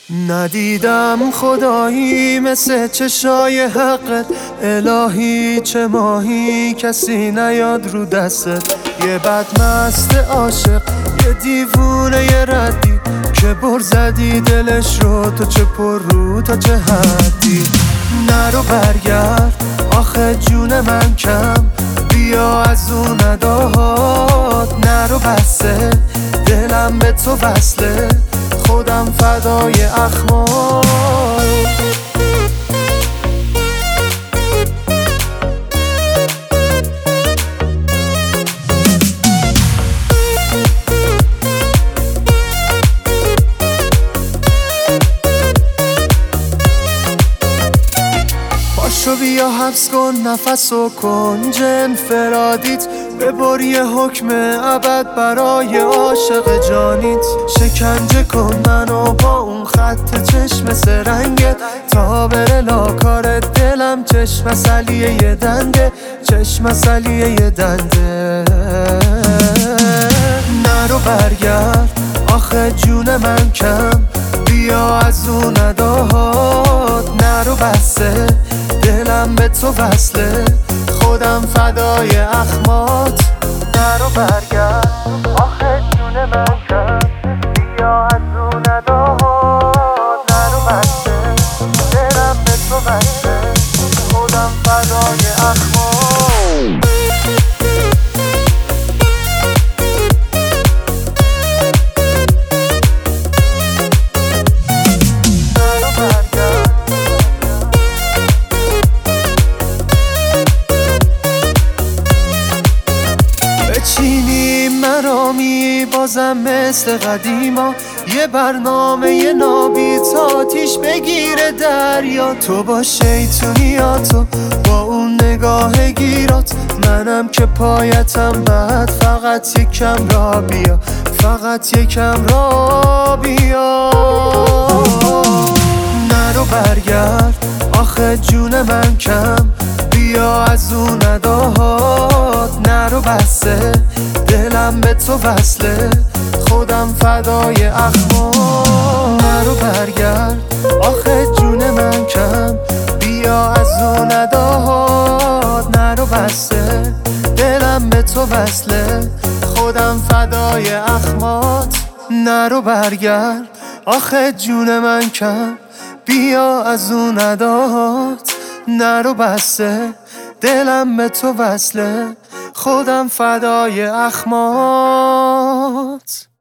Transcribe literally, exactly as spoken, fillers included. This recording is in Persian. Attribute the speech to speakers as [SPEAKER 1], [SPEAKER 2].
[SPEAKER 1] ندیدم خدایی مثل چشای حقت، الهی چه ماهی کسی نیاد رو دستت. یه بدمست عاشق، یه دیوونه یه ردی که بر زدی دلش رو، تو چه پر رو تا چه حدی. نرو برگرد آخه جون من کم، بیا از اون نداهات. نرو بسه دلم به تو وصله، خودم فدای اخمار. پاشو بیا حبس کن نفسو کن جن فرادیت، ببر یه حکم ابد برای عاشق جانیت. شکنجه کن منو با اون خط چشم سرنگت، تا بره لاکارت دلم چشم سلیه یه دنده، چشم سلیه یه دنده. نرو برگرد آخه جون من کم، بیا از اون نداهات. نرو بسه دلم به تو وصله، خودم فدای اخمات. نرو برگرد آخه جون من کم، بیا از اون نداهات. نرو بسته دلم به تو وصله، خودم فدای اخمات. چینی مرامی بازم مثل قدیما، یه برنامه یه نابی تا آتیش بگیره دریا. تو با شیطونیاتو با اون نگاه گیرات، منم که پایتم بعد فقط یکم را بیا، فقط یکم را بیا. نرو برگرد آخه جون من کم، بیا از اون نداهات. نرو بسه دلم به تو وصله، خودم فدای اخمار. نرو برگرد آخه جون من کم، بیا از اون نداهات. نرو بسه دلم به تو وصله، خودم فدای اخمات. نرو برگرد آخه جون من کم، بیا از اون نداهات. نرو بسته دلم به تو وصله، خودم فدای اخمات.